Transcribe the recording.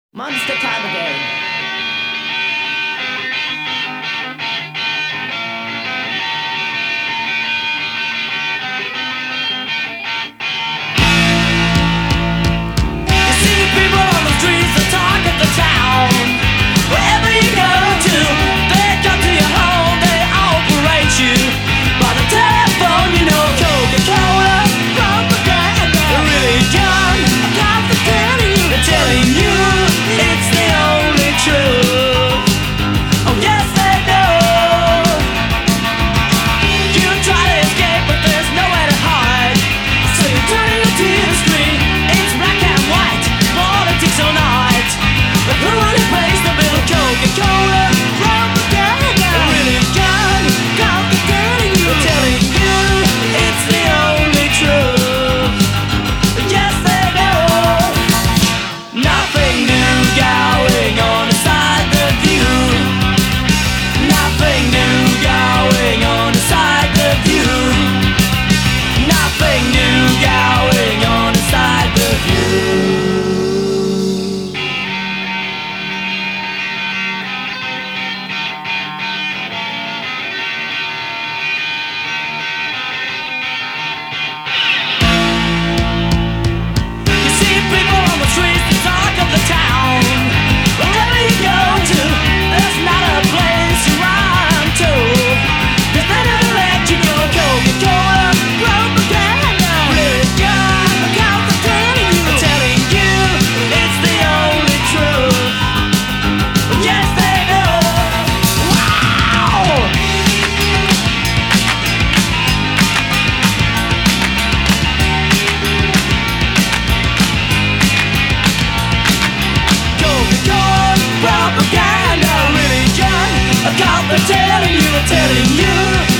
Monster time again. You see people on the streets, the talk of the town. Wherever you go to, they come to your home, they operate you. By the telephone, you know Coca-Cola, propaganda, religion, confidence, they're telling you it's the only truth. Oh yes they know. You try to escape but there's nowhere to hide. So you turn your TV screen, it's black and white, politics or night. But who really pays the bill? Coca-Cola, propaganda, religion, confidence, they're telling you it's the only truth. Yes they know. Nothing new going on inside the view. Nothing new going on inside the view. Nothing new going on inside the view. You see people on the streets, the talk of the town. Wherever you go to, there's not a place you run to. 'Cause they never let you go. Coca-Cola, propaganda, religion, confidence, they're telling you it's the only truth. Yes, they know. Wow! Coca-Cola, propaganda, religion, they're telling you